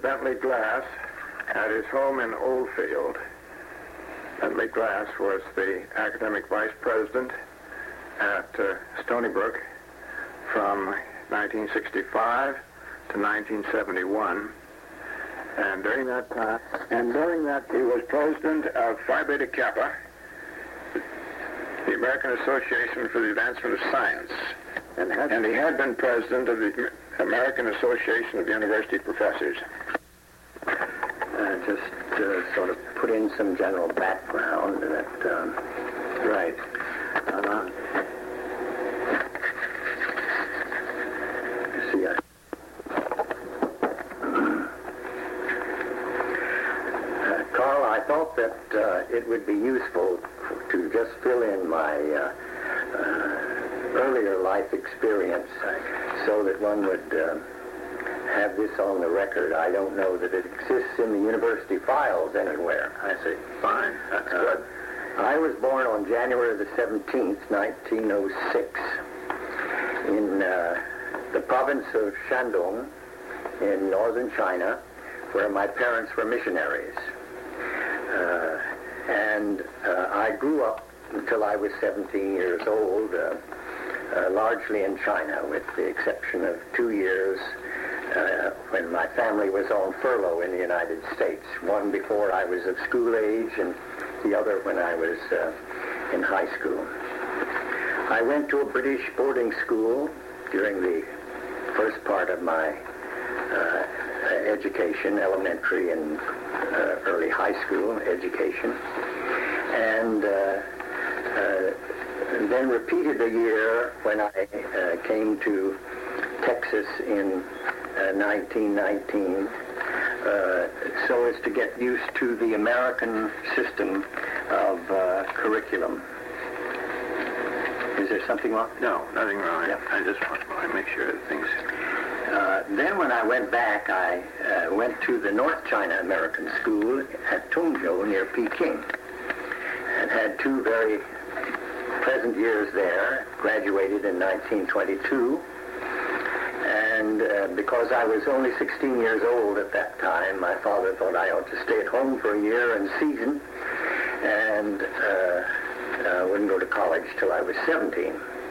Bentley Glass at his home in Oldfield. Bentley Glass was the academic vice president at Stony Brook from 1965 to 1971. And during that time, he was president of Phi Beta Kappa, the American Association for the Advancement of Science. And he had been president of the American Association of University Professors. Just to sort of put in some general background that, right. Carl, I thought that it would be useful to just fill in my earlier life experience so that one would have this on the record. I don't know that it exists in the university files anywhere. I see. Fine. That's good. I was born on January the 17th, 1906, in the province of Shandong in northern China, where my parents were missionaries. And I grew up until I was 17 years old, largely in China, with the exception of 2 years when my family was on furlough in the United States, one before I was of school age and the other when I was in high school. I went to a British boarding school during the first part of my education, elementary and early high school education, and then repeated a year when I came to Texas in 1919, so as to get used to the American system of curriculum. Is there something wrong? No, nothing wrong. Yeah. I just want to make sure that things... Then when I went back, I went to the North China American School at Tongzhou near Peking and had 2 very pleasant years there, graduated in 1922. And because I was only 16 years old at that time, my father thought I ought to stay at home for a year in season and wouldn't go to college till I was 17.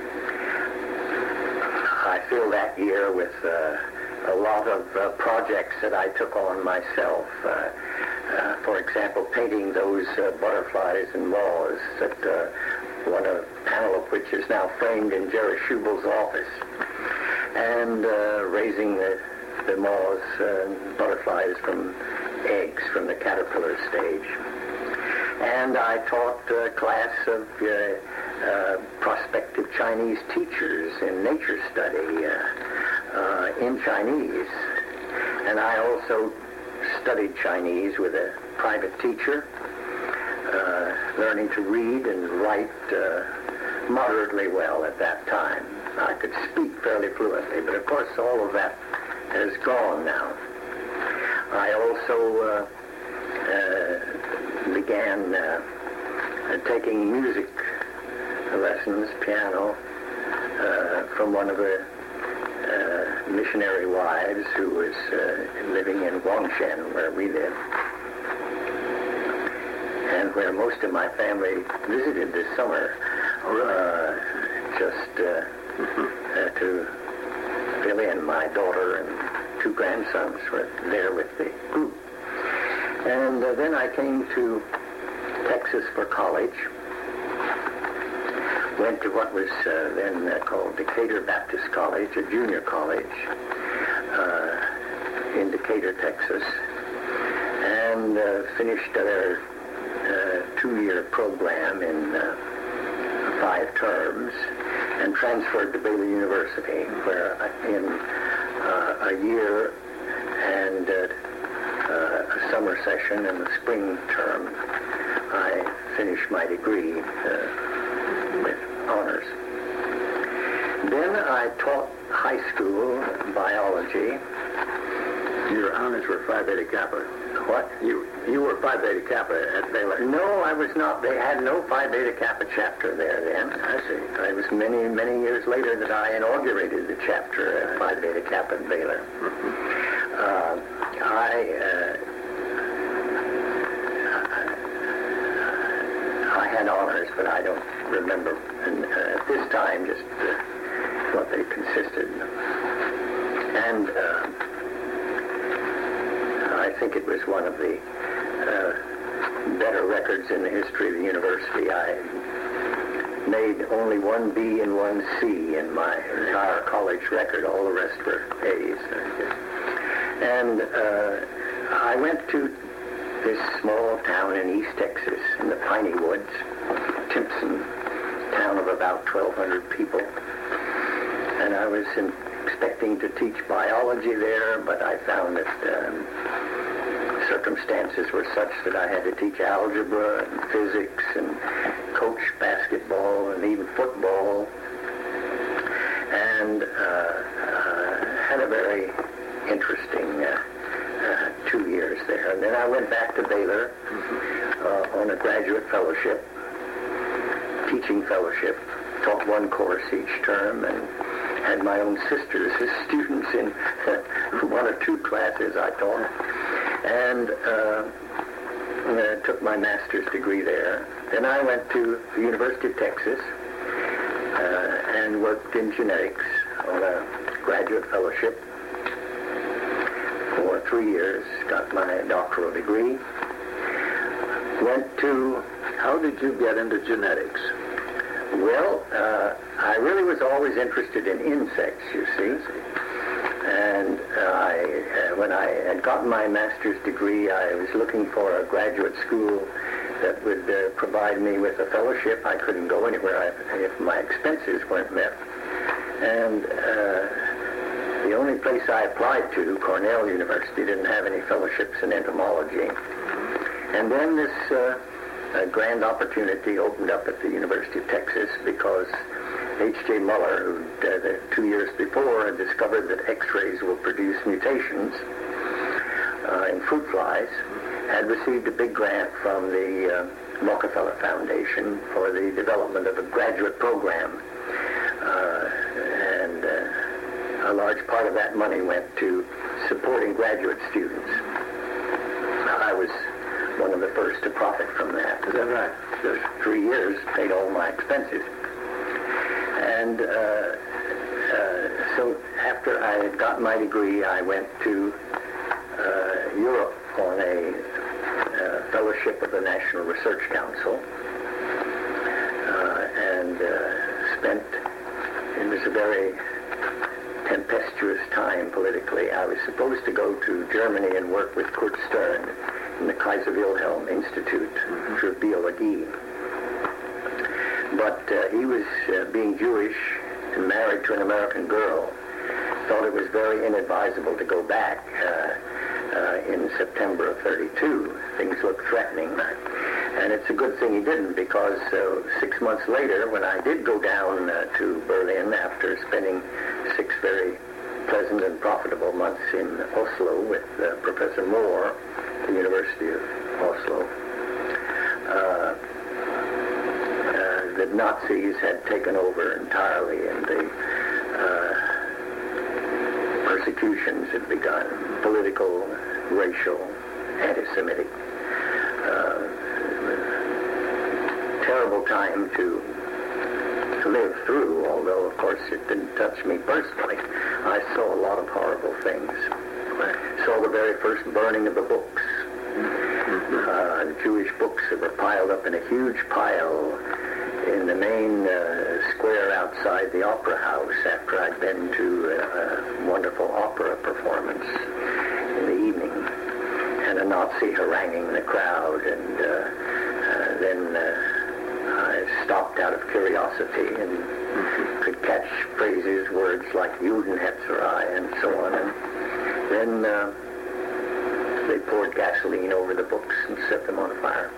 I filled that year with a lot of projects that I took on myself. For example, painting those butterflies and moths that a panel of which is now framed in Jerry Schubel's office, and raising the moths and butterflies from eggs from the caterpillar stage. And I taught a class of prospective Chinese teachers in nature study in Chinese. And I also studied Chinese with a private teacher, learning to read and write moderately well at that time. I could speak fairly fluently, but of course all of that has gone now. I also began taking music lessons, piano, from one of the missionary wives who was living in Guangshen, where we live, and where most of my family visited this summer, just to fill in. My daughter and 2 grandsons were there with the group. And then I came to Texas for college. Went to what was then called Decatur Baptist College, a junior college in Decatur, Texas, and finished their 2-year program in 5 terms and transferred to Baylor University, where in a year and a summer session and a spring term, I finished my degree with honors. Then I taught high school biology. Your honors were Phi Beta Kappa. What? You were Phi Beta Kappa at Baylor. No, I was not. They had no Phi Beta Kappa chapter there then. I see. It was many, many years later that I inaugurated the chapter at Phi Beta Kappa at Baylor. I had honors, but I don't remember at this time just what they consisted. And I think it was one of the better records in the history of the university. I made only one B and one C in my entire college record. All the rest were A's. And I went to this small town in East Texas, in the Piney Woods, Timpson, town of about 1,200 people. And I was expecting to teach biology there, but I found that circumstances were such that I had to teach algebra and physics and coach basketball and even football. And had a very interesting 2 years there. And then I went back to Baylor on a graduate fellowship, teaching fellowship, taught one course each term, and had my own sisters as students in one or two classes I taught. And took my master's degree there. Then I went to the University of Texas and worked in genetics on a graduate fellowship for 3 years, got my doctoral degree. How did you get into genetics? Well, I really was always interested in insects, you see. And when I had gotten my master's degree, I was looking for a graduate school that would provide me with a fellowship. I couldn't go anywhere if my expenses weren't met. And the only place I applied to, Cornell University, didn't have any fellowships in entomology. And then this grand opportunity opened up at the University of Texas because H.J. Muller, who 2 years before had discovered that X-rays will produce mutations in fruit flies, had received a big grant from the Rockefeller Foundation for the development of a graduate program. And a large part of that money went to supporting graduate students. I was one of the first to profit from that. Is that right? Those 3 years paid all my expenses. And so after I had gotten my degree, I went to Europe on a fellowship of the National Research Council and it was a very tempestuous time politically. I was supposed to go to Germany and work with Kurt Stern in the Kaiser Wilhelm Institute for Biologie. But he was being Jewish and married to an American girl, thought it was very inadvisable to go back in September of 32. Things looked threatening. And it's a good thing he didn't, because 6 months later, when I did go down to Berlin after spending 6 very pleasant and profitable months in Oslo with Professor Moore at the University of Oslo, the Nazis had taken over entirely, and the persecutions had begun, political, racial, anti-Semitic. Terrible time to live through, although, of course, it didn't touch me personally. I saw a lot of horrible things. I saw the very first burning of the books, Jewish books that were piled up in a huge pile in the main square outside the Opera House after I'd been to a wonderful opera performance in the evening, and a Nazi haranguing the crowd, and then I stopped out of curiosity and could catch phrases, words like Judenhetzerei and so on, and then they poured gasoline over the books and set them on fire.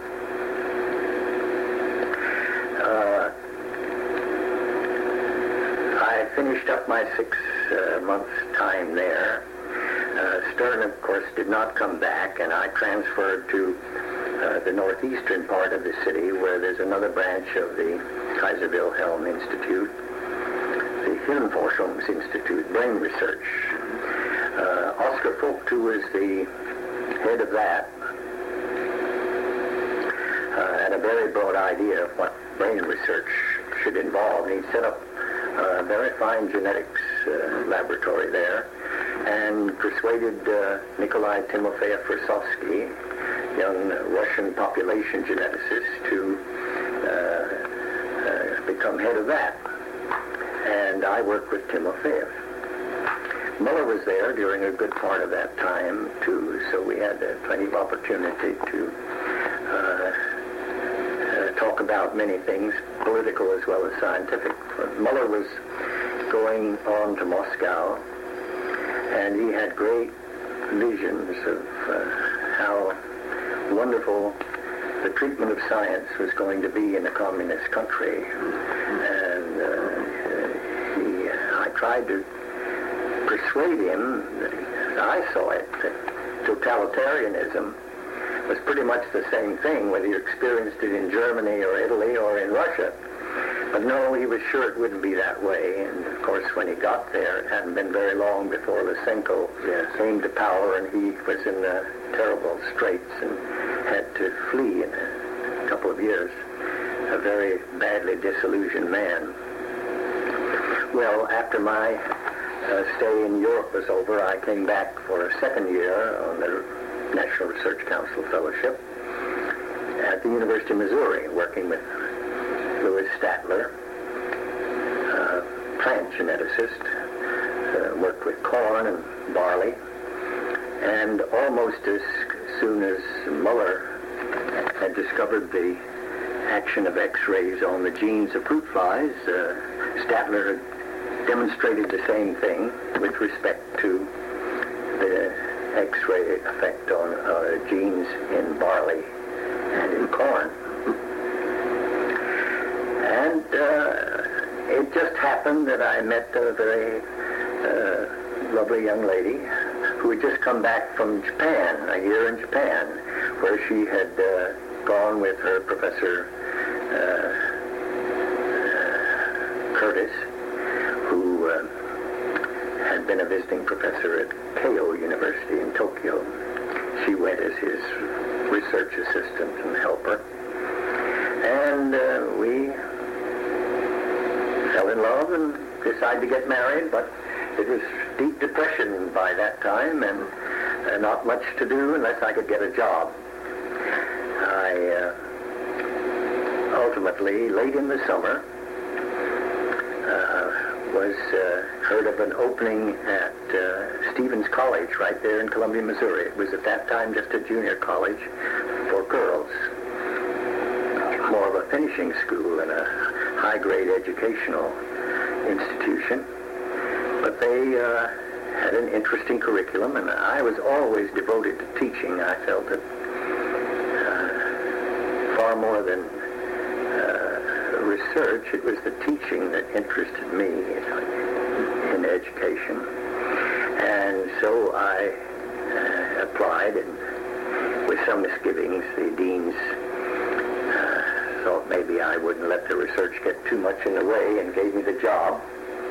I finished up my 6 months time there. Stern, of course, did not come back, and I transferred to the northeastern part of the city, where there's another branch of the Kaiser Wilhelm Institute, the Hirnforschungsinstitute, brain research. Oscar Vogt, who was the head of that, had a very broad idea of what brain research should involve. And he set up a very fine genetics laboratory there and persuaded Nikolai Timofeyev-Versovsky, young Russian population geneticist, to become head of that. And I worked with Timofeyev. Muller was there during a good part of that time, too, so we had plenty of opportunity to talk about many things, political as well as scientific. Muller was going on to Moscow, and he had great visions of how wonderful the treatment of science was going to be in a communist country. And I tried to persuade him that, as I saw it, that totalitarianism was pretty much the same thing, whether you experienced it in Germany or Italy or in Russia. But no, he was sure it wouldn't be that way. And of course, when he got there, it hadn't been very long before Lysenko came to power, and he was in terrible straits and had to flee in a couple of years. A very badly disillusioned man. Well, after my stay in Europe was over, I came back for a second year on the National Research Council Fellowship at the University of Missouri, working with Louis Statler, plant geneticist, worked with corn and barley, and almost as soon as Muller had discovered the action of X-rays on the genes of fruit flies, Statler had demonstrated the same thing with respect to the X-ray effect on genes in barley and in corn. And it just happened that I met a very lovely young lady who had just come back from Japan, a year in Japan, where she had gone with her Professor Curtis, who had been a visiting professor at Keio University in Tokyo. She went as his research assistant and helper. And we fell in love and decided to get married, but it was deep depression by that time and not much to do unless I could get a job. I ultimately, late in the summer, was heard of an opening at Stevens College right there in Columbia, Missouri. It was at that time just a junior college for girls, more of a finishing school and a high-grade educational institution. But they had an interesting curriculum, and I was always devoted to teaching. I felt that far more than research, it was the teaching that interested me in education. And so I applied, and with some misgivings, the deans thought maybe I wouldn't let the research get too much in the way and gave me the job.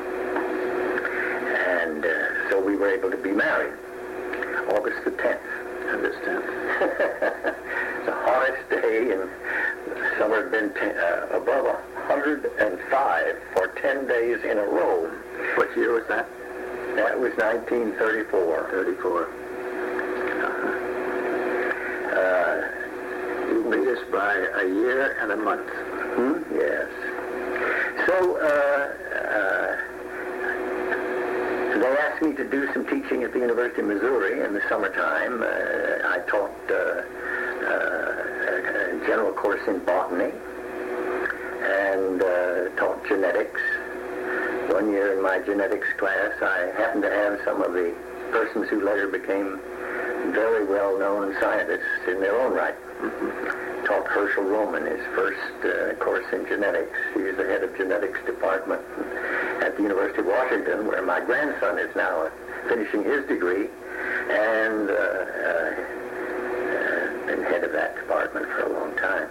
And so we were able to be married, August the 10th. August 10th. The hottest day, and the summer had been above 105 for 10 days in a row. What year was that? That was 1934. 34. You beat us by a year and a month. Yes. So they asked me to do some teaching at the University of Missouri in the summertime. I taught a general course in botany and taught genetics. One year in my genetics class, I happened to have some of the persons who later became very well-known scientists in their own right. Taught Herschel Roman his first course in genetics. He was the head of genetics department at the University of Washington, where my grandson is now finishing his degree, and been head of that department for a long time.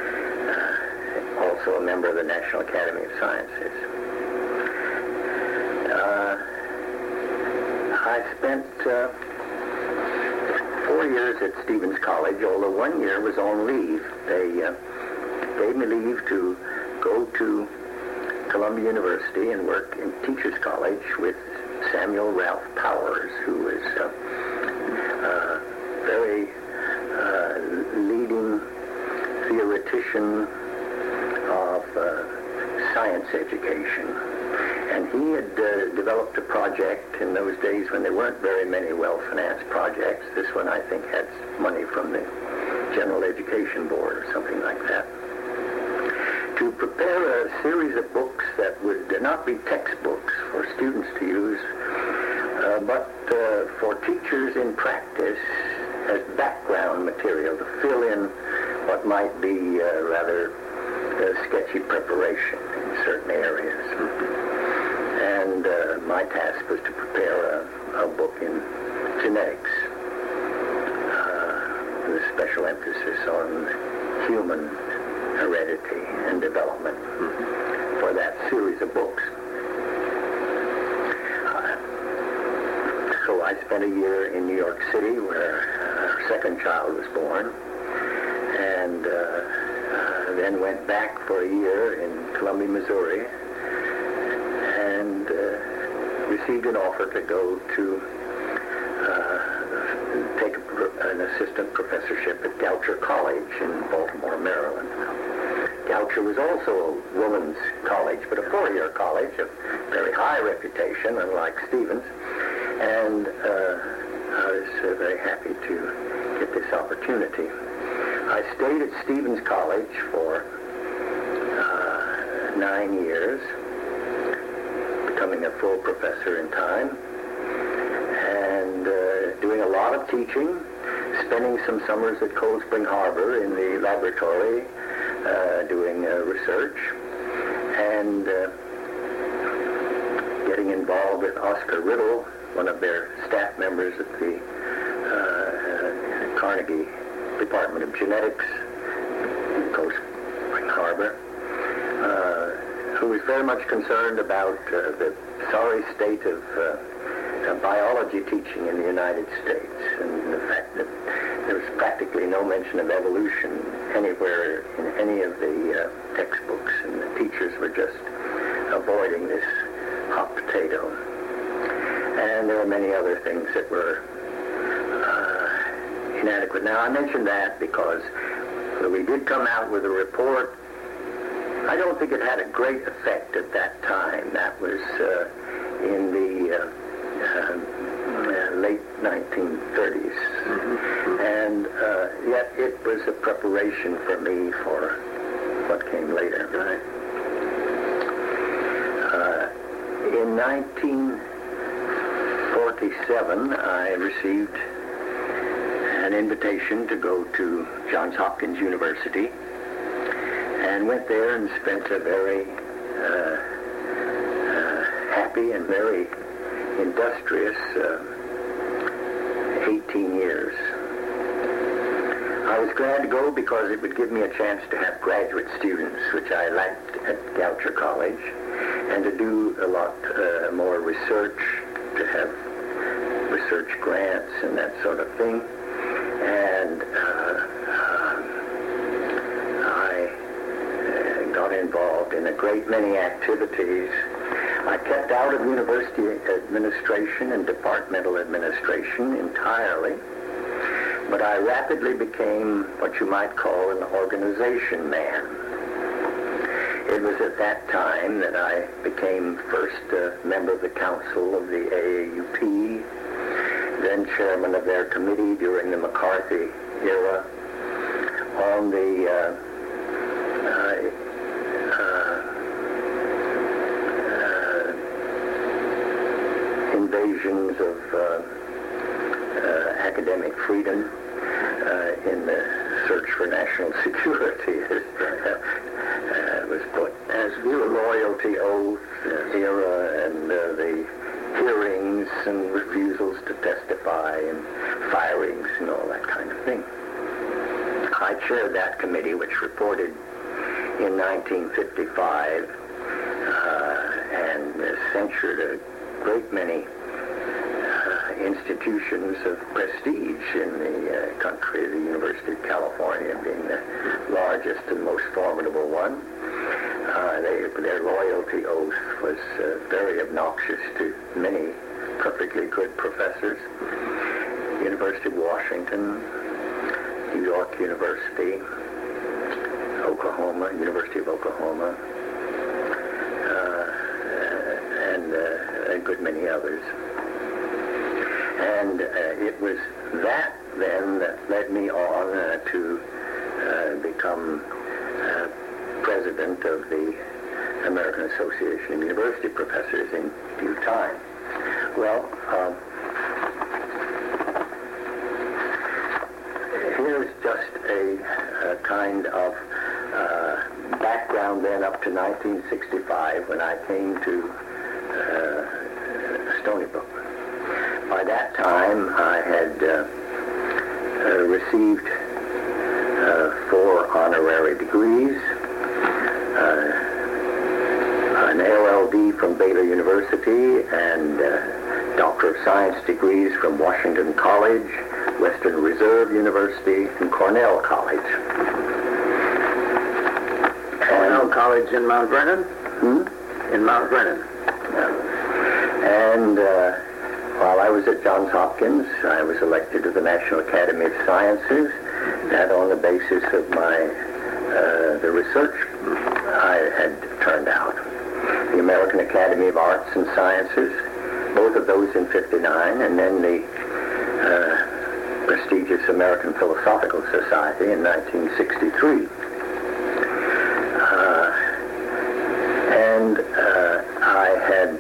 Also a member of the National Academy of Sciences. I spent 4 years at Stevens College, although 1 year was on leave. They gave me leave to go to Columbia University and work in Teachers College with Samuel Ralph Powers, who was a very leading theoretician of science education. And he had developed a project in those days when there weren't very many well-financed projects. This one, I think, had money from the General Education Board or something like that, to prepare a series of books that would not be textbooks for students to use, but for teachers in practice as background material to fill in what might be rather sketchy preparation in certain areas. And my task was to prepare a book in genetics with a special emphasis on human heredity and development for that series of books. So I spent a year in New York City where our second child was born, and then went back for a year in Columbia, Missouri, and received an offer to go to take an assistant professorship at Goucher College in Baltimore, Maryland. Goucher was also a women's college, but a 4-year college of very high reputation, unlike Stevens, and I was very happy to get this opportunity. I stayed at Stevens College for 9 years, becoming a full professor in time, and doing a lot of teaching, spending some summers at Cold Spring Harbor in the laboratory, doing research, and getting involved with Oscar Riddle, one of their staff members at the Carnegie Department of Genetics, Cold Spring Harbor, who was very much concerned about the sorry state of biology teaching in the United States, and the fact that there was practically no mention of evolution anywhere in any of the textbooks, and the teachers were just avoiding this hot potato. And there were many other things that were inadequate. Now, I mention that because we did come out with a report. I don't think it had a great effect at that time. That was in the late 1930s. And yet it was a preparation for me for what came later. Right. In 1947, I received an invitation to go to Johns Hopkins University, and went there and spent a very happy and very industrious 18 years. I was glad to go because it would give me a chance to have graduate students, which I liked at Goucher College, and to do a lot more research, to have research grants and that sort of thing. And I got involved in a great many activities. I kept out of university administration and departmental administration entirely, but I rapidly became what you might call an organization man. It was at that time that I became first a member of the council of the AAUP, then chairman of their committee during the McCarthy era, on the invasions of academic freedom in the search for national security, was put, as the loyalty oath era, and the hearings and refusals to testify and firings and all that kind of thing. I chaired that committee, which reported in 1955 and censured a great many institutions of prestige in the country, the University of California being the largest and most formidable one. Their loyalty oath was very obnoxious to many perfectly good professors. University of Washington, New York University, Oklahoma, University of Oklahoma, and a good many others. And it was that then that led me on to become president of the American Association of University Professors in due time. Well, here's just a kind of background then up to 1965 when I came to Stony Brook. By that time, I had received 4 honorary degrees, an LLD from Baylor University, and Doctor of Science degrees from Washington College, Western Reserve University, and Cornell College. Cornell College in Mount Vernon? In Mount Vernon. Yeah. And while I was at Johns Hopkins, I was elected to the National Academy of Sciences, that on the basis of the research I had turned out. The American Academy of Arts and Sciences, both of those in '59, and then the prestigious American Philosophical Society in 1963. And I had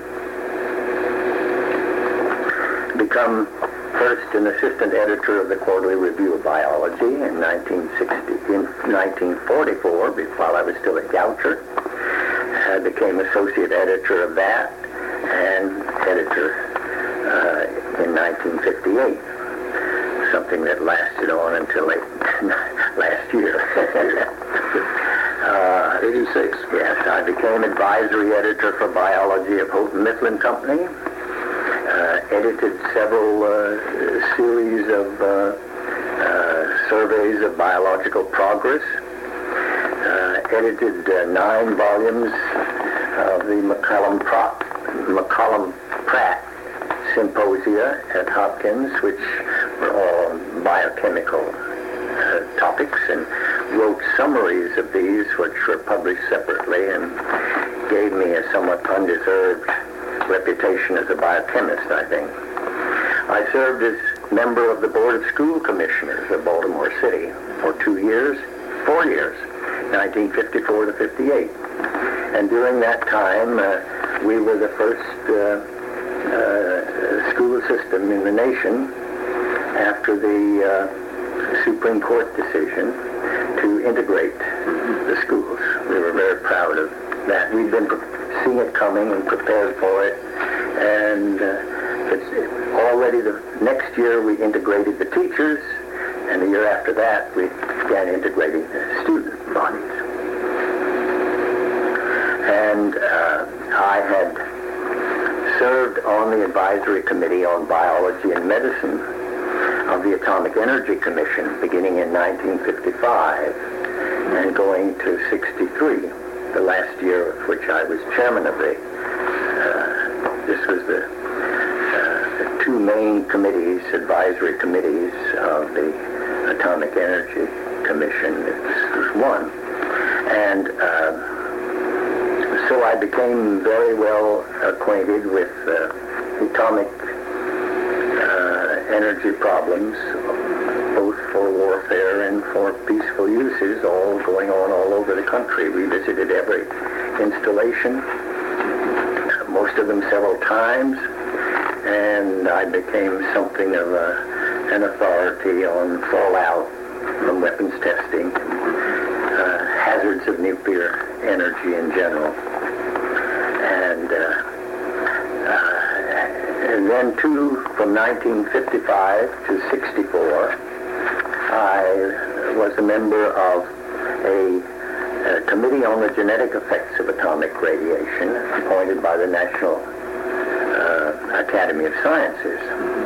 become first an assistant editor of the Quarterly Review of Biology in 1944, while I was still at Goucher. I became associate editor of that and editor in 1958, something that lasted on until last year. 86. Yes, I became advisory editor for biology of Houghton Mifflin Company, edited several series of surveys of biological progress, edited 9 volumes of the McCollum-Pratt Symposia at Hopkins, which were all biochemical topics, and wrote summaries of these, which were published separately, and gave me a somewhat undeserved reputation as a biochemist, I think. I served as member of the Board of School Commissioners of Baltimore City for 4 years, 1954 to 58. And during that time, we were the first school system in the nation after the Supreme Court decision to integrate the schools. We were very proud of that. We'd been seeing it coming and prepared for it, and it's already the next year we integrated the teachers, and the year after that we began integrating the student bodies. And I had served on the advisory committee on biology and medicine of the Atomic Energy Commission beginning in 1955 and going to 63, the last year of which I was chairman of this was the 2 main committees, advisory committees of the Atomic Energy Commission. This was one. And so I became very well acquainted with atomic energy problems, both for warfare and for peaceful uses, all going on all over the country. We visited every installation, most of them several times, and I became something of an authority on fallout from weapons testing, hazards of nuclear energy in general. And then from 1955 to 64, I was a member of a committee on the genetic effects of atomic radiation appointed by the National Academy of Sciences.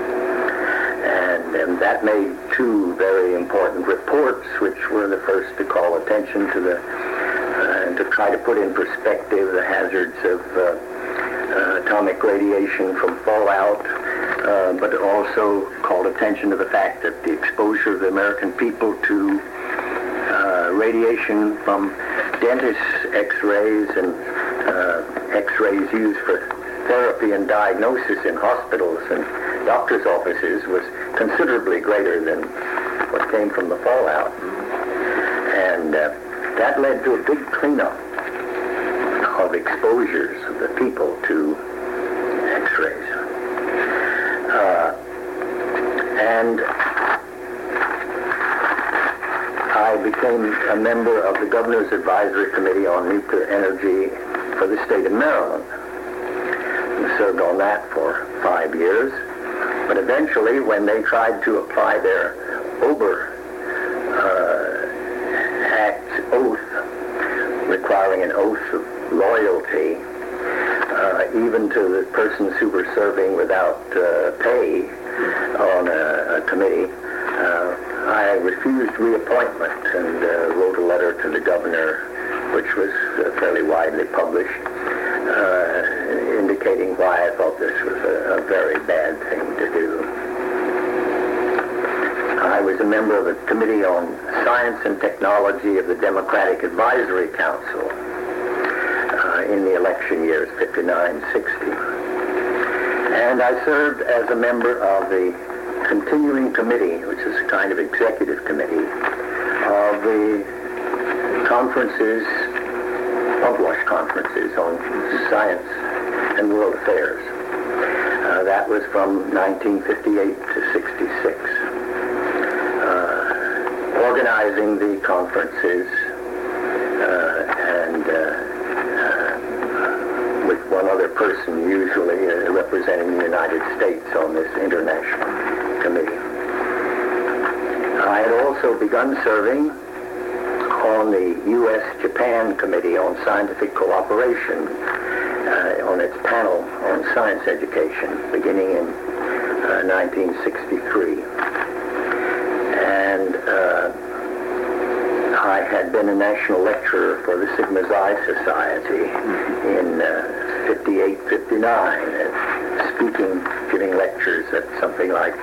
And that made two very important reports, which were the first to call attention to to try to put in perspective the hazards of atomic radiation from fallout, but also called attention to the fact that the exposure of the American people to radiation from dentists' x-rays and x-rays used for therapy and diagnosis in hospitals and doctors' offices was considerably greater than what came from the fallout. And that led to a big cleanup of exposures of the people to x-rays. And I became a member of the Governor's Advisory Committee on Nuclear Energy for the state of Maryland. I served on that for 5 years. But eventually, when they tried to apply their Ober Act oath, requiring an oath of loyalty, even to the persons who were serving without pay on a committee, I refused reappointment and wrote a letter to the governor, which was fairly widely published, indicating why I thought this was a very bad thing to do. I was a member of the Committee on Science and Technology of the Democratic Advisory Council in the election years 59-60. And I served as a member of the Continuing Committee, which is a kind of executive committee, of the conferences, Hogwash conferences on science and world affairs. That was from 1958 to 66. Organizing the conferences and with one other person usually representing the United States on this international committee. I had also begun serving on the U.S.-Japan Committee on Scientific Cooperation on its panel on science education beginning in 1963. And I had been a national lecturer for the Sigma Xi Society in 58, 59, giving lectures at something like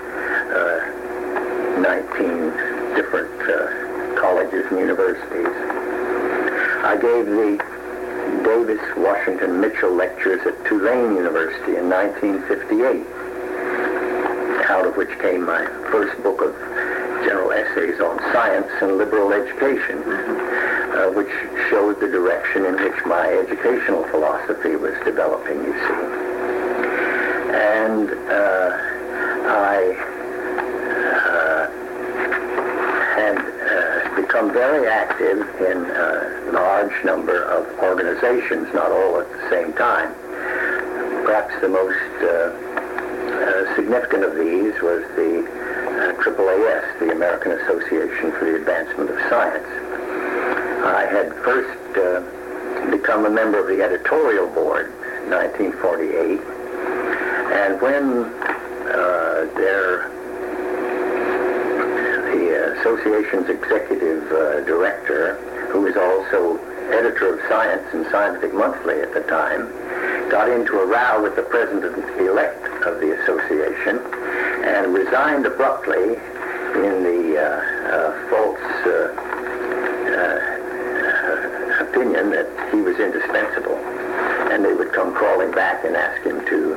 19 different colleges and universities. I gave the Davis Washington Mitchell lectures at Tulane University in 1958, out of which came my first book of general essays on science and liberal education, which showed the direction in which my educational philosophy was developing, you see. And I had become very active in a large number of organizations, not all at the same time. Perhaps the most significant of these was the AAAS, the American Association for the Advancement of Science. I had first become a member of the editorial board in 1948, and when the association's executive director, who was also editor of Science and Scientific Monthly at the time, got into a row with the president-elect of the association and resigned abruptly in the false opinion that he was indispensable, and they would come crawling back and ask him to,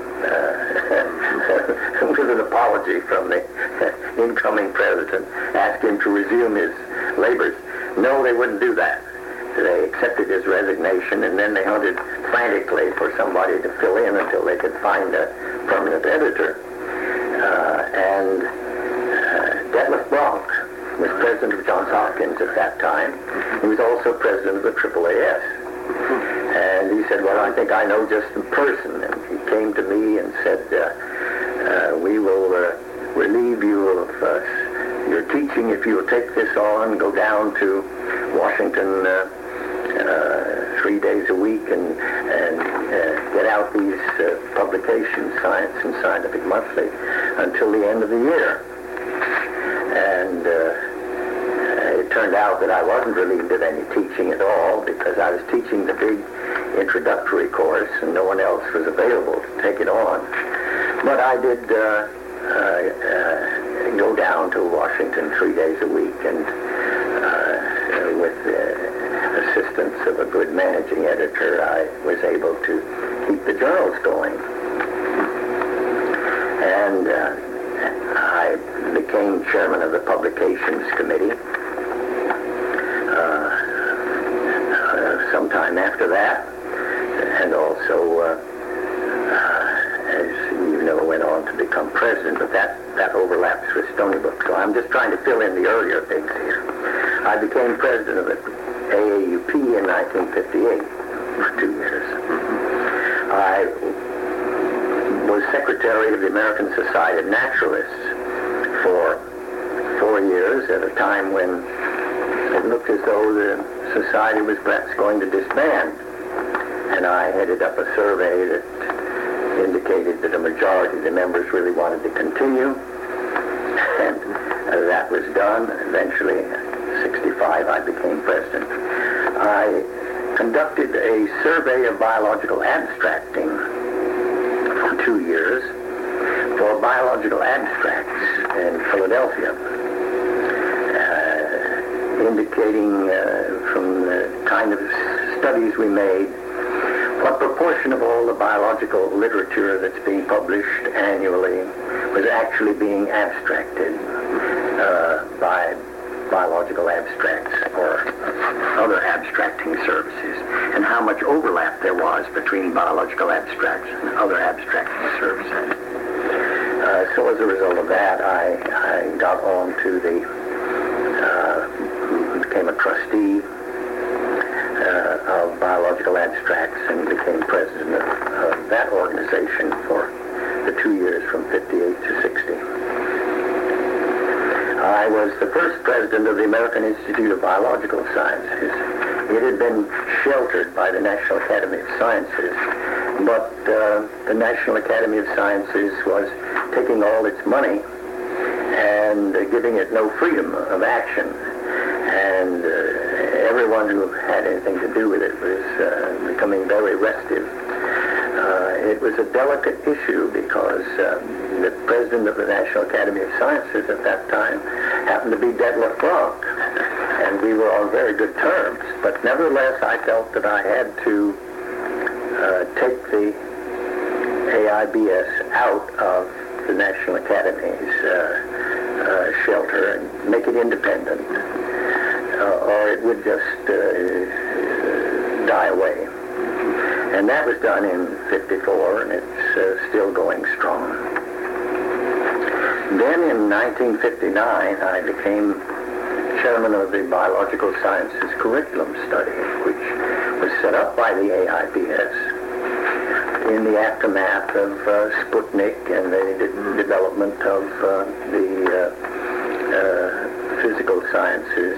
with an apology from the incoming president, ask him to resume his labors. No, they wouldn't do that. They accepted his resignation, and then they hunted frantically for somebody to fill in until they could find a permanent editor. And Detlef Bronk was president of Johns Hopkins at that time. He was also president of the AAAS. And he said, well, I think I know just the person. And he came to me and said, we will relieve you of your teaching if you will take this on, go down to Washington 3 days a week and get out these publications, Science and Scientific Monthly, until the end of the year. And it turned out that I wasn't relieved of any teaching at all, because I was teaching the big introductory course and no one else was available to take it on. But I did go down to Washington 3 days a week, and with the assistance of a good managing editor, I was able to keep the journals going. And I became chairman of the Publications Committee sometime after that, and also, as you know, went on to become president, but that overlaps with Stony Brook. So I'm just trying to fill in the earlier things here. I became president of the AAUP in 1958 for 2 years. I was secretary of the American Society of Naturalists for 4 years, at a time when it looked as though the society was perhaps going to disband. And I headed up a survey that indicated that a majority of the members really wanted to continue. And that was done. Eventually, in 65, I became president. I conducted a survey of biological abstracting for 2 years for Biological Abstracts in Philadelphia, indicating from the kind of studies we made what proportion of all the biological literature that's being published annually was actually being abstracted by biological abstracts or other abstracting services, and how much overlap there was between biological abstracts and other abstracting services. So as a result of that, I got on to became a trustee of Biological Abstracts and became president of that organization for the 2 years from 58 to 60. I was the first president of the American Institute of Biological Sciences. It had been sheltered by the National Academy of Sciences, but the National Academy of Sciences was taking all its money and giving it no freedom of action. And everyone who had anything to do with it was becoming very restive. It was a delicate issue because the president of the National Academy of Sciences at that time happened to be Detlef Bronk, and we were on very good terms. But nevertheless, I felt that I had to take the AIBS out of the National Academy's shelter and make it independent, or it would just die away. And that was done in 54, and it's still going strong. Then in 1959, I became chairman of the Biological Sciences Curriculum Study, which was set up by the AIBS in the aftermath of Sputnik and the development of the physical sciences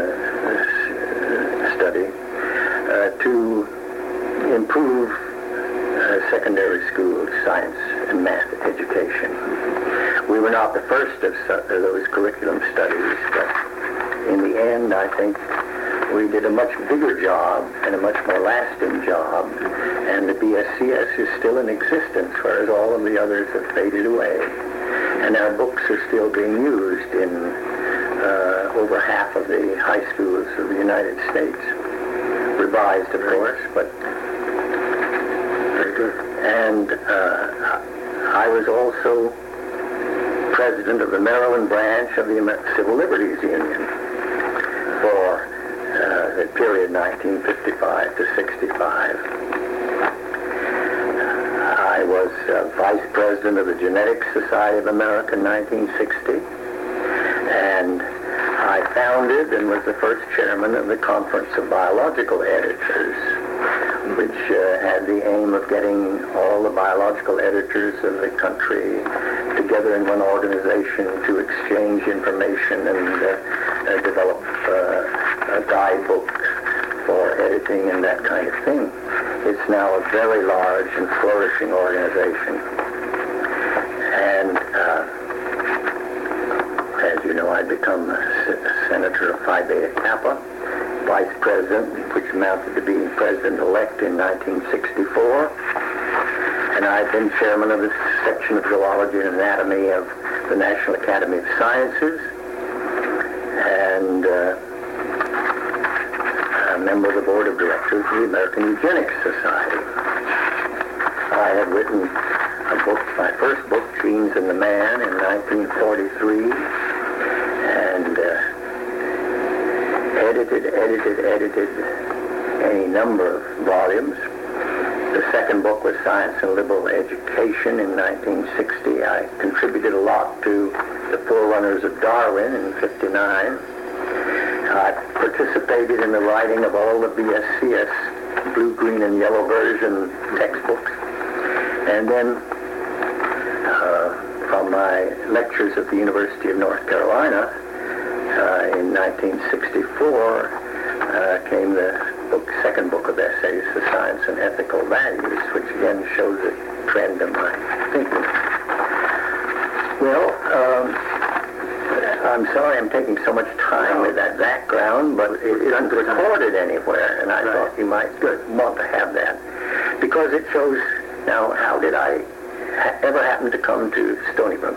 study to improve secondary school science and math education. We were not the first of those curriculum studies, but in the end, I think we did a much bigger job and a much more lasting job, and the BSCS is still in existence, whereas all of the others have faded away. And our books are still being used in over half of the high schools of the United States. Revised, of course, but very good. And I was also president of the Maryland branch of the Civil Liberties Union for the period 1955 to 65. I was vice president of the Genetics Society of America in 1960, and I founded and was the first chairman of the Conference of Biological Editors, which had the aim of getting all the biological editors of the country together in one organization to exchange information and develop a guidebook for editing and that kind of thing. It's now a very large and flourishing organization. And as you know, I become a senator of Phi Beta Kappa, vice president, which amounted to being president-elect in 1964. And I've been chairman of the section of zoology and anatomy of the National Academy of Sciences, and a member of the board of directors of the American Eugenics Society. I had written a book, my first book, Genes in the Man, in 1943, and edited any number of volumes. The second book was Science and Liberal Education in 1960. I contributed a lot to the Forerunners of Darwin in 59. I participated in the writing of all the BSCS blue, green, and yellow version textbooks. And then from my lectures at the University of North Carolina in 1964 came the second book of essays, The Science and Ethical Values, which again shows a trend in my thinking. Well, I'm sorry I'm taking so much time with that background, but it isn't recorded anywhere, and I thought you might want to have that, because it shows now how did I ever happen to come to Stony Brook.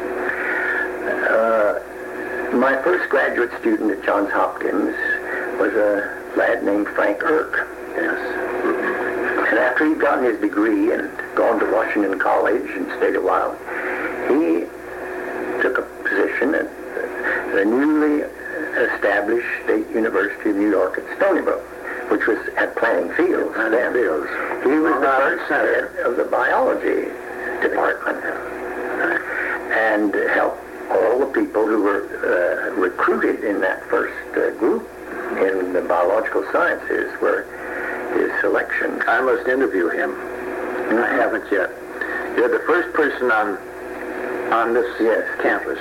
My first graduate student at Johns Hopkins was a lad named Frank Erck. Yes. And after he'd gotten his degree and gone to Washington College and stayed a while, he took a position at the newly established State University of New York at Stony Brook, which was at Planning Fields. He was the first head of the biology department, and helped all the people who were recruited in that first group in the biological sciences were his selection. I must interview him. I haven't yet. You're the first person on this campus.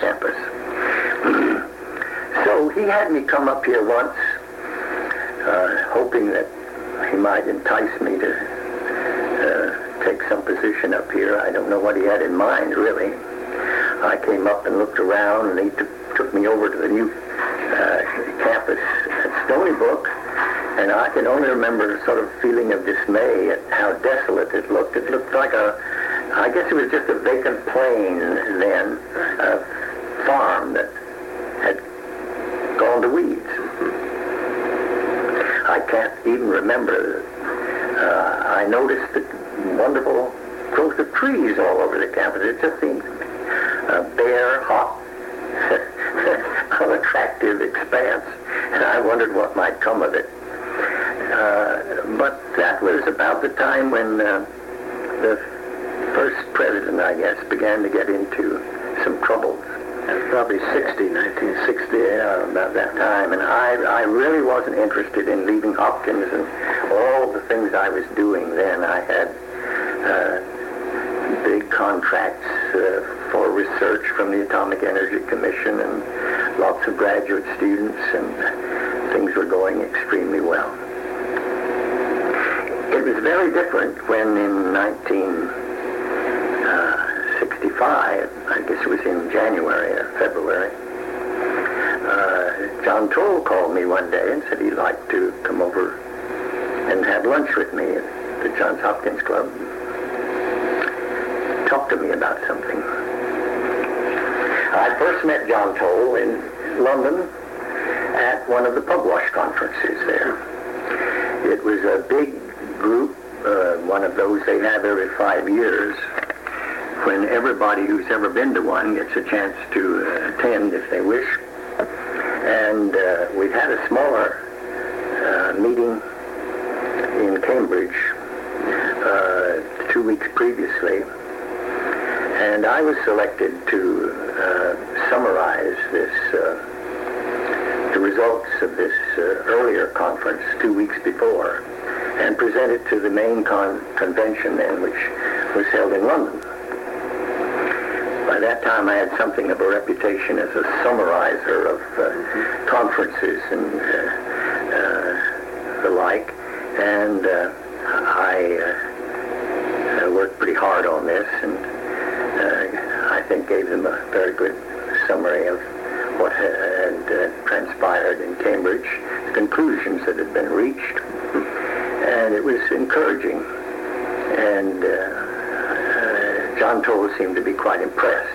So he had me come up here once, hoping that he might entice me to take some position up here. I don't know what he had in mind, really. I came up and looked around, and he took me over to the new campus at Stony Brook, and I can only remember a sort of feeling of dismay at how desolate it looked. It looked like I guess it was just a vacant plain then, a farm that had gone to weeds. I can't even remember. I noticed the wonderful growth of trees all over the campus. It just seemed a bare, hot, unattractive expanse, and I wondered what might come of it. But that was about the time when the first president, I guess, began to get into some troubles. Probably 1960. Yeah, about that time. And I really wasn't interested in leaving Hopkins and all the things I was doing then. I had big contracts for research from the Atomic Energy Commission and lots of graduate students, and things were going extremely well. It was very different when in 1965, I guess it was in January or February, John Toll called me one day and said he'd like to come over and have lunch with me at the Johns Hopkins Club. Talk to me about something. I first met John Toll in London at one of the Pugwash conferences there. It was a big group, one of those they have every 5 years, when everybody who's ever been to one gets a chance to attend if they wish. And we had a smaller meeting in Cambridge 2 weeks previously, and I was selected to summarize the results of this earlier conference 2 weeks before, and present it to the main convention then, which was held in London. By that time, I had something of a reputation as a summarizer of conferences and the like, and I I worked pretty hard on this, and I think gave them a very good summary of what had transpired in Cambridge, the conclusions that had been reached, and it was encouraging. And John Toll seemed to be quite impressed.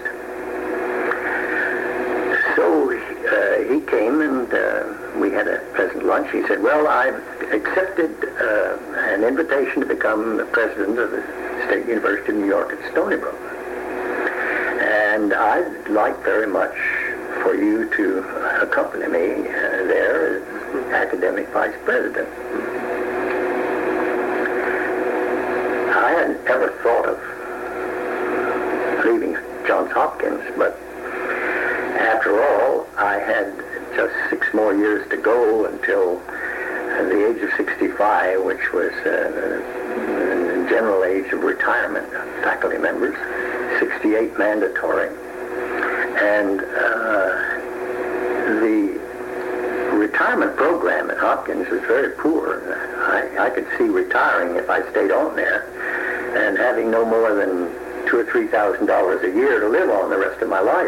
So he came and we had a pleasant lunch. He said, well, I've accepted an invitation to become the president of the State University of New York at Stony Brook. And I'd like very much for you to accompany me there as academic vice president. I hadn't ever thought of leaving Johns Hopkins, but after all, I had just 6 more years to go until the age of 65, which was the general age of retirement of faculty members, 68 mandatory. And the retirement program at Hopkins was very poor. I could see retiring if I stayed on there and having no more than $2,000 or $3,000 a year to live on the rest of my life.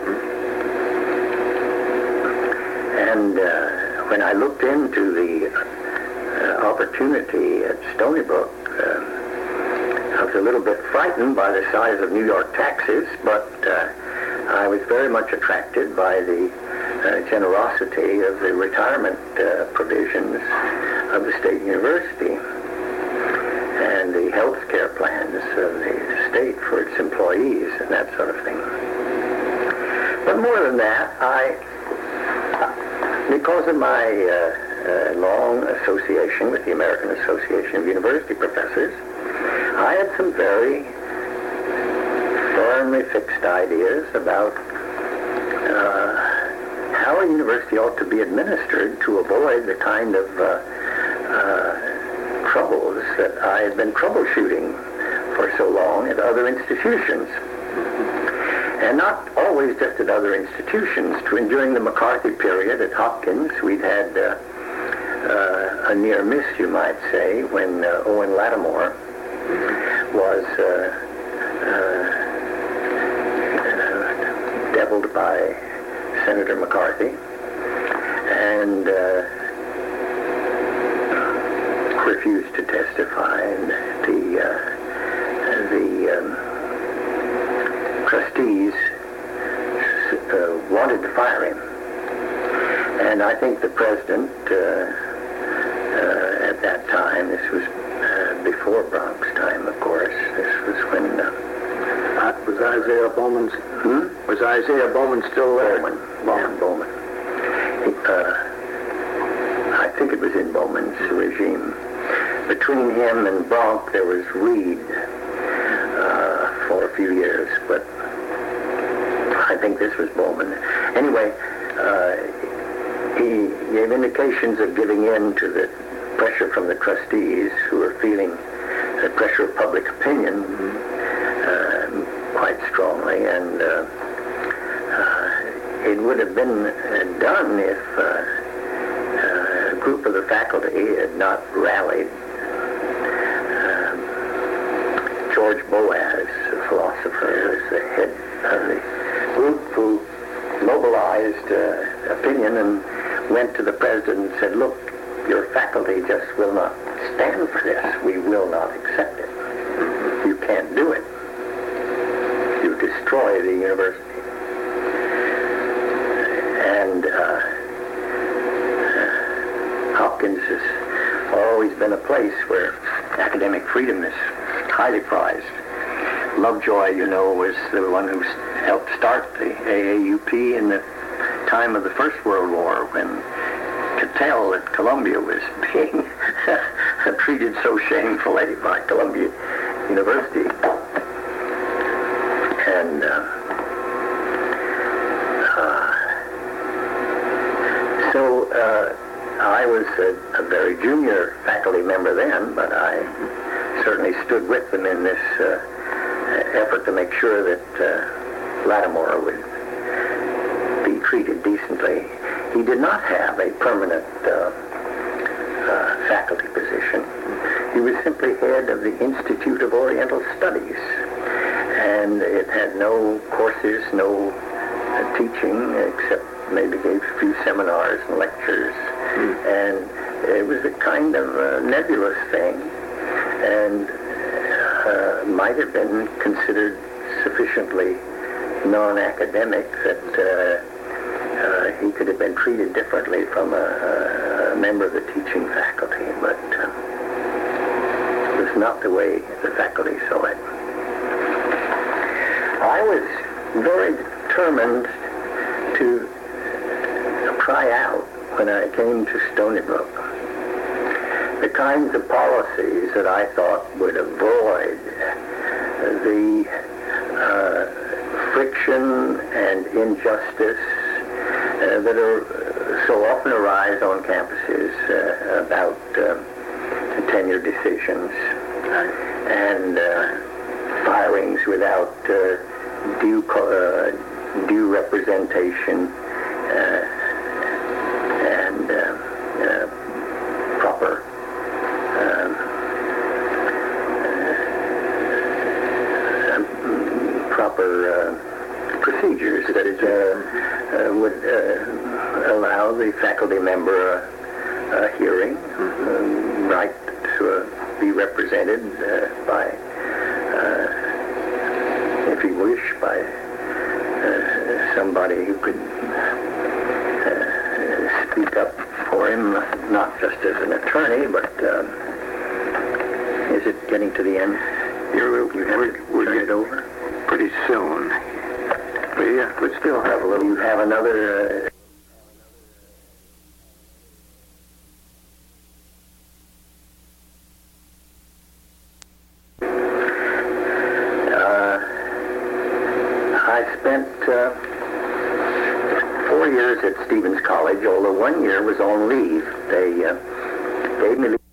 And when I looked into the opportunity at Stony Brook, I was a little bit frightened by the size of New York taxes, but I was very much attracted by the generosity of the retirement provisions of the State University and the health care plans of the state for its employees and that sort of thing. But more than that, because of my long association with the American Association of University Professors, I had some very firmly fixed ideas about how a university ought to be administered to avoid the kind of troubles that I had been troubleshooting for so long at other institutions. And not always just at other institutions. During the McCarthy period at Hopkins, we'd had a near miss, you might say, when Owen Lattimore was deviled by Senator McCarthy and refused to testify. And the trustees wanted to fire him. And I think the president at that time, this was before Bronx time, of course, this was when... was Isaiah Bowman's... Was Isaiah Bowman still there? Bowman. I think it was in Bowman's regime. Between him and Bronx, there was Reed for a few years, but I think this was Bowman. Anyway, he gave indications of giving in to the pressure from the trustees, who were feeling the pressure of public opinion quite strongly, and it would have been done if a group of the faculty had not rallied. George Boas, a philosopher, was the head of the group who mobilized opinion and went to the president and said, look, your faculty just will not stand for this. We will not accept it. You can't do it. You destroy the university. And Hopkins has always been a place where academic freedom is highly prized. Lovejoy, you know, was the one who helped start the AAUP in the time of the First World War, when Cattell at Columbia was being treated so shamefully by Columbia University. And so I was a very junior faculty member then, but I certainly stood with them in this effort to make sure that Lattimore would be treated decently. He did not have a permanent faculty position. he was simply head of the Institute of Oriental Studies, and it had no courses, no teaching, except maybe gave a few seminars and lectures, and it was a kind of nebulous thing, and might have been considered sufficiently non-academic that he could have been treated differently from a member of the teaching faculty, but it was not the way the faculty saw it. I was very determined to try out, when I came to Stony Brook, the kinds of policies that I thought would avoid the friction and injustice that are so often arise on campuses about tenure decisions and firings without due representation and proper procedures that would allow the faculty member a hearing, right to be represented by, if he wished, by somebody who could speak up for him, not just as an attorney, but is it getting to the end? We're turn it over pretty soon. We still have a little. You have another. I spent 4 years at Stevens College, although 1 year was on leave. They gave me